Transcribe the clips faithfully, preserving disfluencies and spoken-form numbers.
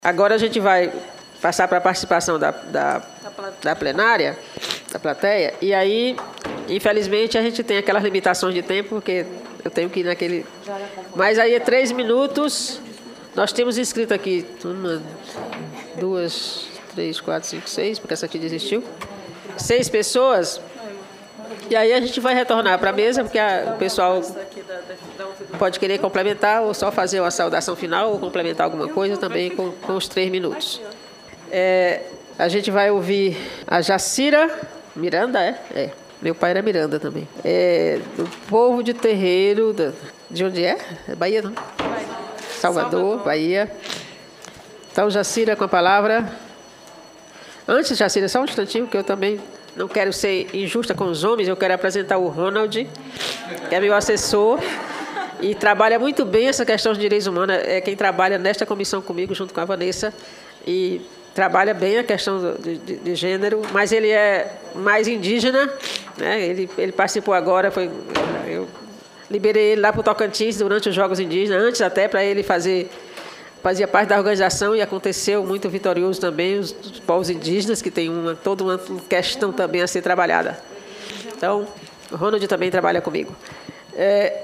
Agora a gente vai passar para a participação da, da, da plenária, da plateia, e aí, infelizmente, a gente tem aquelas limitações de tempo, porque eu tenho que ir naquele... Mas aí é três minutos, nós temos inscrito aqui uma, duas, três, quatro, cinco, seis, porque essa aqui desistiu, seis pessoas, e aí a gente vai retornar para a mesa, porque a, o pessoal pode querer complementar ou só fazer uma saudação final ou complementar alguma coisa também com, com os três minutos. É, a gente vai ouvir a Jacira Miranda, é? É. Meu pai era Miranda também. É, do povo de Terreiro, da, de onde é? É Bahia, não? Salvador, Salvador, Bahia. Então, Jacira com a palavra. Antes, Jacira, só um instantinho, que eu também não quero ser injusta com os homens, eu quero apresentar o Ronald, que é meu assessor, e trabalha muito bem essa questão de direitos humanos, é quem trabalha nesta comissão comigo, junto com a Vanessa, e trabalha bem a questão de, de, de gênero, mas ele é mais indígena, né? ele, ele participou agora, foi, eu liberei ele lá para o Tocantins durante os Jogos Indígenas, antes até para ele fazer... Fazia parte da organização e aconteceu muito vitorioso também os, os povos indígenas, que tem uma, toda uma questão também a ser trabalhada. Então, o Ronald também trabalha comigo. É,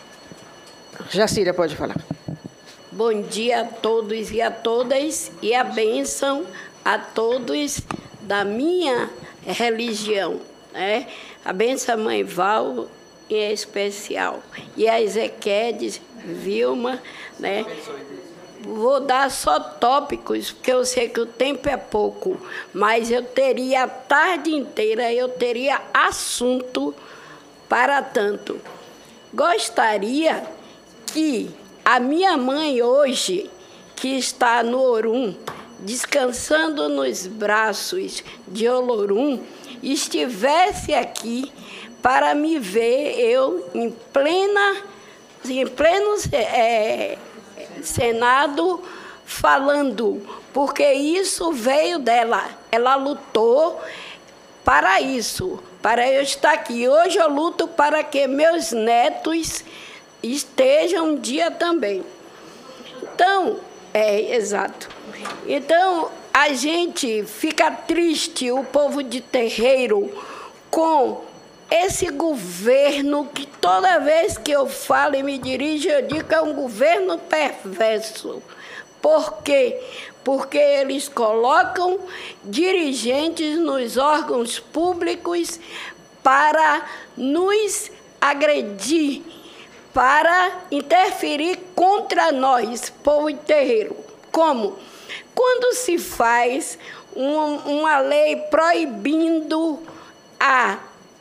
Jacira, pode falar. Bom dia a todos e a todas, e a bênção a todos da minha religião, né? A bênção à Mãe Val, em especial, e a Ezequedes, Vilma, né? Vou dar só tópicos, porque eu sei que o tempo é pouco, mas eu teria a tarde inteira, eu teria assunto para tanto. Gostaria que a minha mãe hoje, que está no Orum, descansando nos braços de Olorum, estivesse aqui para me ver eu em plena, em pleno é, Senado falando, porque isso veio dela. Ela lutou para isso, para eu estar aqui. Hoje eu luto para que meus netos estejam um dia também. Então, é, exato. Então, a gente fica triste, o povo de Terreiro, com esse governo que toda vez que eu falo e me dirijo, eu digo que é um governo perverso. Por quê? Porque eles colocam dirigentes nos órgãos públicos para nos agredir, para interferir contra nós, povo de Terreiro. Como? Quando se faz um, uma lei proibindo a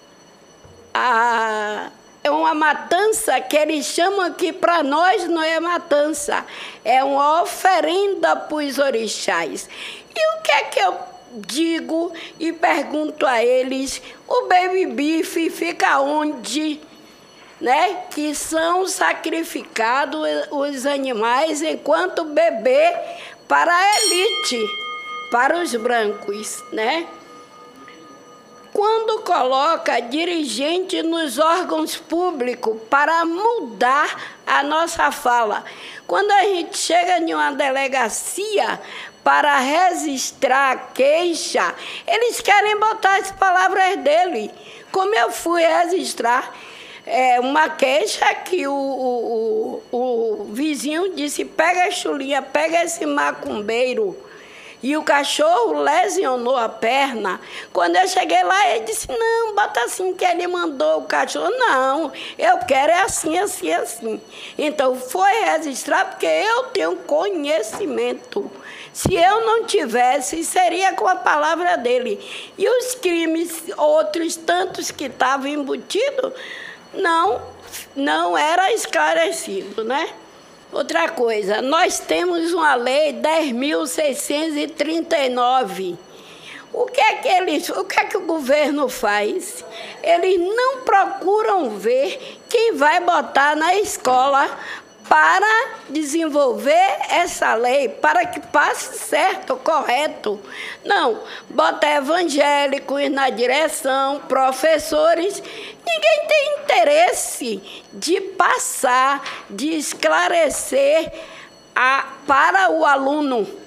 A, é uma matança que eles chamam aqui, para nós não é matança, é uma oferenda para os orixás. E o que é que eu digo e pergunto a eles? O baby beef fica onde? Né? Que são sacrificados os animais enquanto bebê para a elite, para os brancos, né? Quando coloca dirigente nos órgãos públicos para mudar a nossa fala. Quando a gente chega em uma delegacia para registrar a queixa, eles querem botar as palavras dele. Como eu fui registrar é, uma queixa que o, o, o, o vizinho disse, pega a chulinha, pega esse macumbeiro. E o cachorro lesionou a perna. Quando eu cheguei lá, ele disse, não, bota assim que ele mandou o cachorro. Não, eu quero é assim, assim, assim. Então, foi registrar porque eu tenho conhecimento. Se eu não tivesse, seria com a palavra dele. E os crimes, outros tantos que estavam embutidos, não, não era esclarecido, né? Outra coisa, nós temos uma lei dez mil seiscentos e trinta e nove. O que é que eles, o que é que o governo faz? Eles não procuram ver quem vai botar na escola para desenvolver essa lei, para que passe certo, correto. Não, bota evangélicos na direção, professores. Ninguém tem interesse de passar, de esclarecer a, para o aluno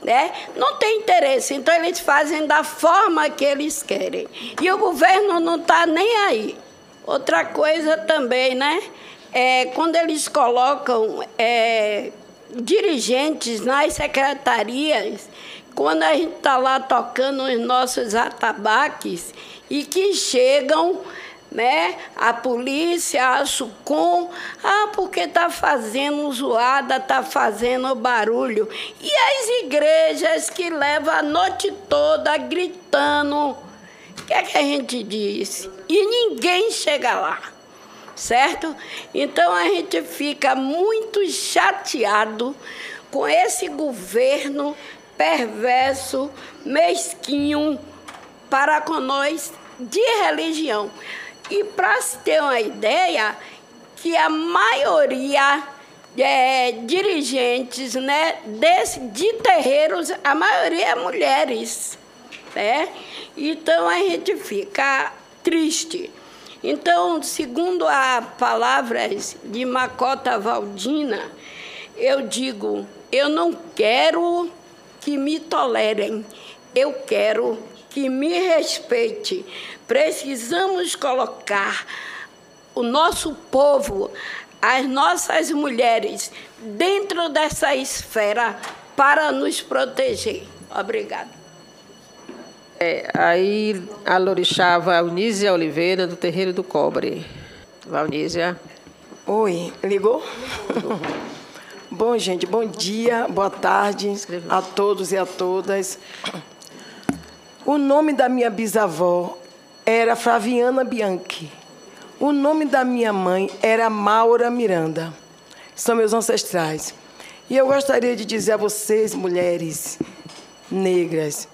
né? Não tem interesse, então eles fazem da forma que eles querem. E o governo não está nem aí. Outra coisa também, né? É, quando eles colocam é, dirigentes nas secretarias, quando a gente está lá tocando os nossos atabaques e que chegam, né, a polícia, a SUCOM, ah, porque está fazendo zoada, está fazendo barulho. E as igrejas que levam a noite toda gritando, o que é que a gente diz? E ninguém chega lá, certo? Então a gente fica muito chateado com esse governo perverso, mesquinho para com nós de religião. E para se ter uma ideia, que a maioria é, dirigentes, né, desse, de terreiros, a maioria é mulheres, né? Então a gente fica triste. Então, segundo as palavras de Macota Valdina, eu digo, eu não quero que me tolerem, eu quero que me respeite. Precisamos colocar o nosso povo, as nossas mulheres, dentro dessa esfera para nos proteger. Obrigada. É, aí a Lorixá Valnísia Oliveira, do Terreiro do Cobre. Valnísia. Oi, ligou? Bom, gente, bom dia, boa tarde a todos e a todas. O nome da minha bisavó era Flaviana Bianchi. O nome da minha mãe era Maura Miranda. São meus ancestrais. E eu gostaria de dizer a vocês, mulheres negras,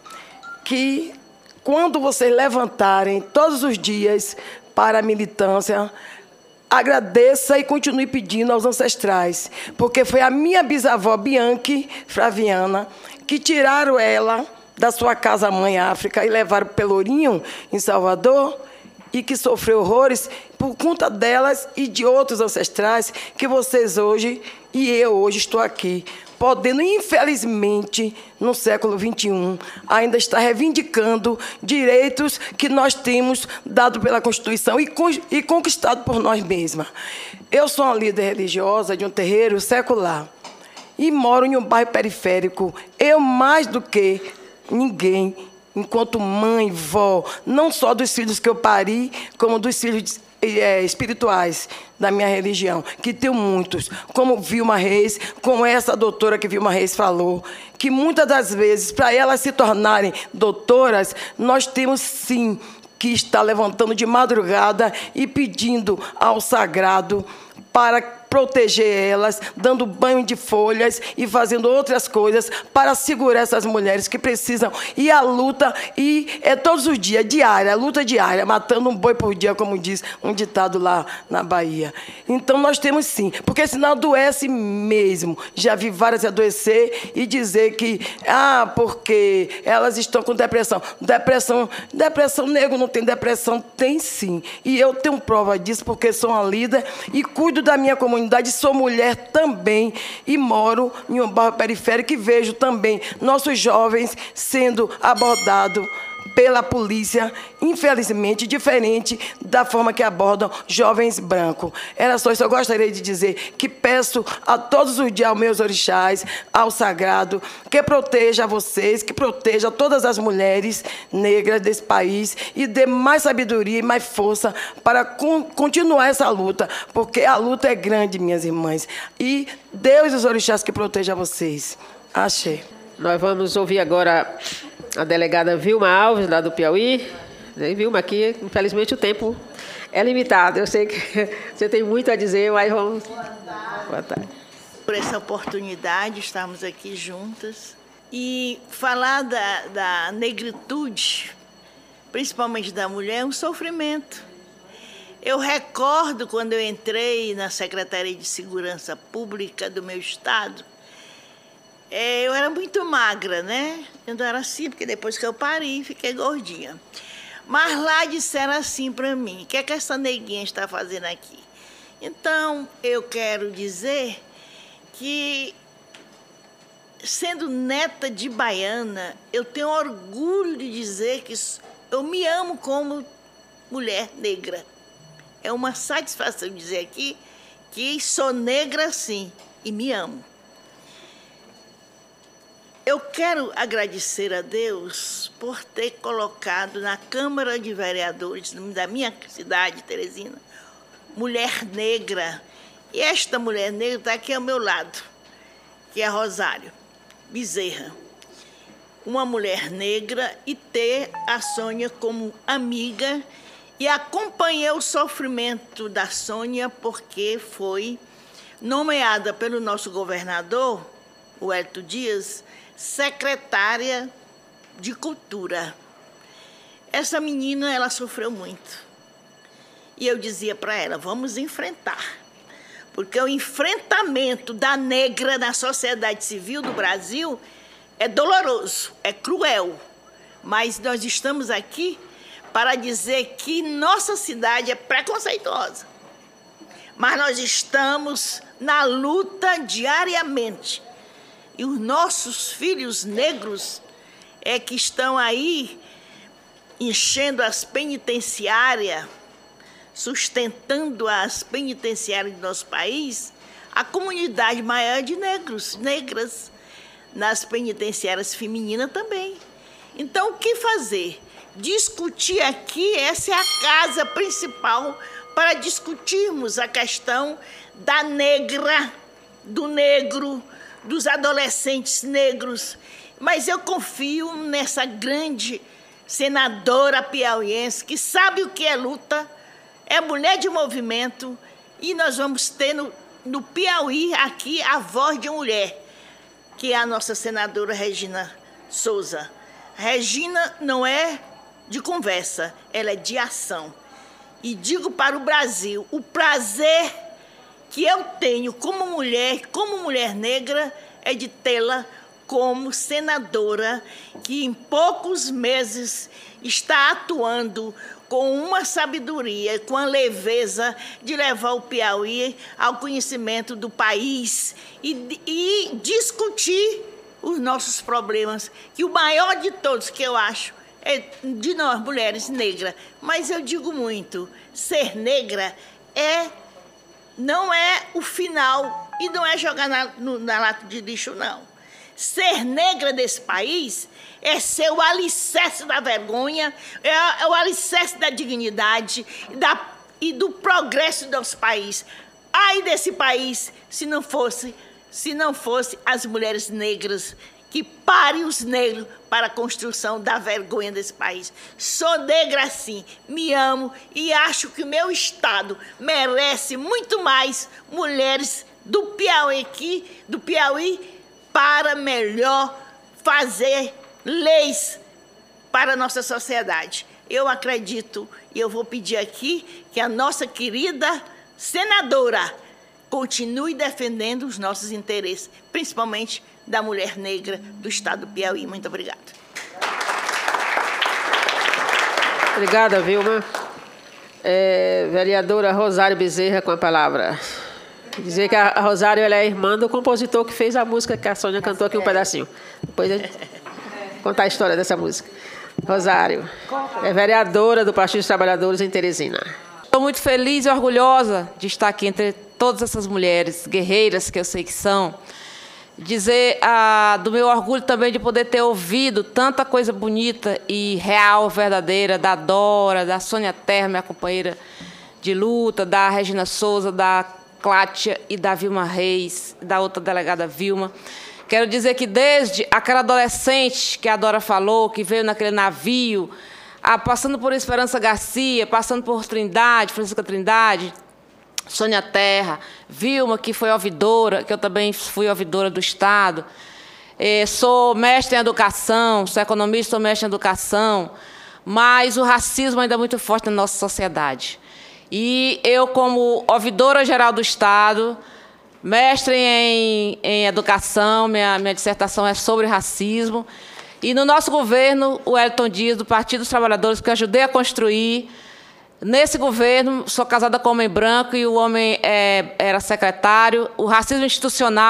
que quando vocês levantarem todos os dias para a militância, agradeça e continue pedindo aos ancestrais, porque foi a minha bisavó Bianchi Flaviana que tiraram ela da sua casa-mãe África e levaram para o Pelourinho, em Salvador, e que sofreu horrores por conta delas e de outros ancestrais que vocês hoje, e eu hoje estou aqui, podendo, infelizmente, no século vinte e um, ainda estar reivindicando direitos que nós temos dado pela Constituição e, e conquistado por nós mesmas. Eu sou uma líder religiosa de um terreiro secular e moro em um bairro periférico. Eu, mais do que ninguém, enquanto mãe, vó, não só dos filhos que eu pari, como dos filhos é, espirituais da minha religião, que tenho muitos, como Vilma Reis, como essa doutora que Vilma Reis falou, que muitas das vezes, para elas se tornarem doutoras, nós temos sim que estar levantando de madrugada e pedindo ao sagrado para proteger elas, dando banho de folhas e fazendo outras coisas para segurar essas mulheres que precisam. E a luta, e é todos os dias, diária, luta diária, matando um boi por dia, como diz um ditado lá na Bahia. Então, nós temos sim, porque senão adoece mesmo. Já vi várias adoecer e dizer que, ah, porque elas estão com depressão. Depressão, depressão, nego não tem depressão? Tem sim. E eu tenho prova disso, porque sou uma líder e cuido da minha comunidade. Sou mulher também e moro em um bairro periférico e vejo também nossos jovens sendo abordados pela polícia, infelizmente, diferente da forma que abordam jovens brancos. Era só isso. Eu gostaria de dizer que peço a todos os dias aos meus orixás, ao sagrado, que proteja vocês, que proteja todas as mulheres negras desse país e dê mais sabedoria e mais força para con continuar essa luta, porque a luta é grande, minhas irmãs. E Deus e os orixás que protejam vocês. Axé. Nós vamos ouvir agora a delegada Vilma Alves, lá do Piauí. E Vilma, aqui, infelizmente, o tempo é limitado. Eu sei que você tem muito a dizer, mas vamos... Boa tarde. Boa tarde. Por essa oportunidade de estarmos aqui juntas. E falar da, da negritude, principalmente da mulher, é um sofrimento. Eu recordo quando eu entrei na Secretaria de Segurança Pública do meu estado, É, eu era muito magra, né? Eu não era assim, porque depois que eu pari, fiquei gordinha. Mas lá disseram assim para mim, o que é que essa neguinha está fazendo aqui? Então, eu quero dizer que sendo neta de baiana, eu tenho orgulho de dizer que eu me amo como mulher negra. É uma satisfação dizer aqui que sou negra sim e me amo. Eu quero agradecer a Deus por ter colocado na Câmara de Vereadores da minha cidade, Teresina, mulher negra. E esta mulher negra está aqui ao meu lado, que é Rosário Bezerra. Uma mulher negra, e ter a Sônia como amiga, e acompanhei o sofrimento da Sônia porque foi nomeada pelo nosso governador, o Hélio Dias, secretária de Cultura. Essa menina, ela sofreu muito. E eu dizia para ela, vamos enfrentar. Porque o enfrentamento da negra na sociedade civil do Brasil é doloroso, é cruel. Mas nós estamos aqui para dizer que nossa cidade é preconceituosa. Mas nós estamos na luta diariamente. E os nossos filhos negros é que estão aí enchendo as penitenciárias, sustentando as penitenciárias do nosso país, a comunidade maior de negros, negras, nas penitenciárias femininas também. Então, o que fazer? Discutir aqui, essa é a casa principal para discutirmos a questão da negra, do negro, dos adolescentes negros. Mas eu confio nessa grande senadora piauiense que sabe o que é luta, é mulher de movimento, e nós vamos ter no, no Piauí aqui a voz de mulher, que é a nossa senadora Regina Souza. Regina não é de conversa, ela é de ação. E digo para o Brasil, o prazer que eu tenho como mulher, como mulher negra, é de tê-la como senadora, que em poucos meses está atuando com uma sabedoria, com a leveza de levar o Piauí ao conhecimento do país e, e discutir os nossos problemas, que o maior de todos, que eu acho, é de nós, mulheres negras. Mas eu digo muito, ser negra é, não é o final e não é jogar na, no, na lata de lixo, não. Ser negra desse país é ser o alicerce da vergonha, é, é o alicerce da dignidade da, e do progresso do nosso país. Ai desse país se não fosse, se não fosse as mulheres negras que parem os negros para a construção da vergonha desse país. Sou negra sim, me amo e acho que o meu estado merece muito mais mulheres do Piauí aqui, do Piauí, para melhor fazer leis para a nossa sociedade. Eu acredito e eu vou pedir aqui que a nossa querida senadora continue defendendo os nossos interesses, principalmente da mulher negra do estado do Piauí. Muito obrigada. Obrigada, Vilma. É, vereadora Rosário Bezerra com a palavra. Dizer que a Rosário ela é irmã do compositor que fez a música que a Sônia cantou aqui um pedacinho. Depois a gente contar a história dessa música. Rosário é vereadora do Partido dos Trabalhadores em Teresina. Estou muito feliz e orgulhosa de estar aqui entre todas essas mulheres guerreiras que eu sei que são. Dizer ah, do meu orgulho também de poder ter ouvido tanta coisa bonita e real, verdadeira, da Dora, da Sônia Terra, minha companheira de luta, da Regina Souza, da Clátia e da Vilma Reis, da outra delegada Vilma. Quero dizer que desde aquela adolescente que a Dora falou, que veio naquele navio, ah, passando por Esperança Garcia, passando por Trindade, Francisca Trindade, Sônia Terra, Vilma, que foi ouvidora, que eu também fui ouvidora do Estado. Eh, sou mestre em educação, sou economista, sou mestre em educação, mas o racismo ainda é muito forte na nossa sociedade. E eu, como ouvidora geral do Estado, mestre em, em educação, minha, minha dissertação é sobre racismo, e no nosso governo, o Hélio Dias, do Partido dos Trabalhadores, que eu ajudei a construir, nesse governo, sou casada com um homem branco e o homem é, era secretário, o racismo institucional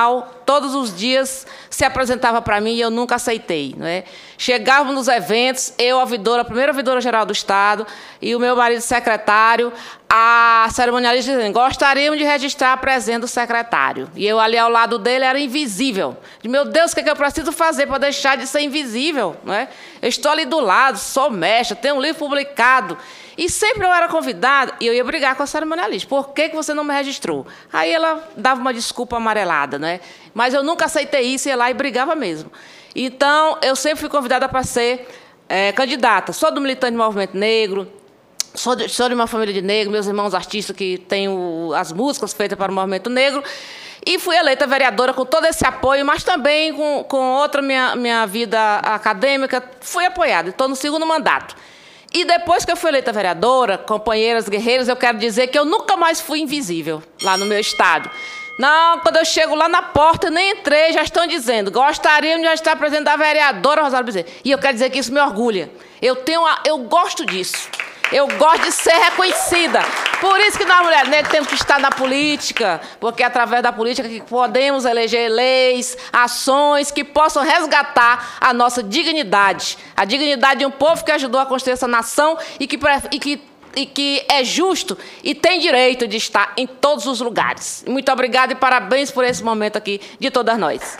todos os dias se apresentava para mim e eu nunca aceitei. Não é? Chegávamos nos eventos, eu, a ouvidora, a primeira ouvidora-geral do Estado, e o meu marido secretário, a cerimonialista dizendo, gostaríamos de registrar a presença do secretário. E eu ali ao lado dele era invisível. Meu Deus, o que, é que eu preciso fazer para deixar de ser invisível? Não é? Eu estou ali do lado, sou mestra, tenho um livro publicado. E sempre eu era convidada e eu ia brigar com a cerimonialista. Por que, que você não me registrou? Aí ela dava uma desculpa amarelada, né? Mas eu nunca aceitei isso, ia lá e brigava mesmo. Então, eu sempre fui convidada para ser é, candidata. Sou do militante do movimento negro, sou de, sou de uma família de negros, meus irmãos artistas que têm o, as músicas feitas para o movimento negro. E fui eleita vereadora com todo esse apoio, mas também com, com outra minha, minha vida acadêmica, fui apoiada. Estou no segundo mandato. E depois que eu fui eleita vereadora, companheiras guerreiras, eu quero dizer que eu nunca mais fui invisível lá no meu estado. Não, quando eu chego lá na porta, nem entrei, já estão dizendo, gostaríamos de estar presente da vereadora Rosário Bezerra. E eu quero dizer que isso me orgulha. Eu, tenho a, eu gosto disso. Eu gosto de ser reconhecida. Por isso que nós, mulheres negras, temos que estar na política, porque é através da política que podemos eleger leis, ações que possam resgatar a nossa dignidade. A dignidade de um povo que ajudou a construir essa nação e que, e que, e que é justo e tem direito de estar em todos os lugares. Muito obrigada e parabéns por esse momento aqui de todas nós.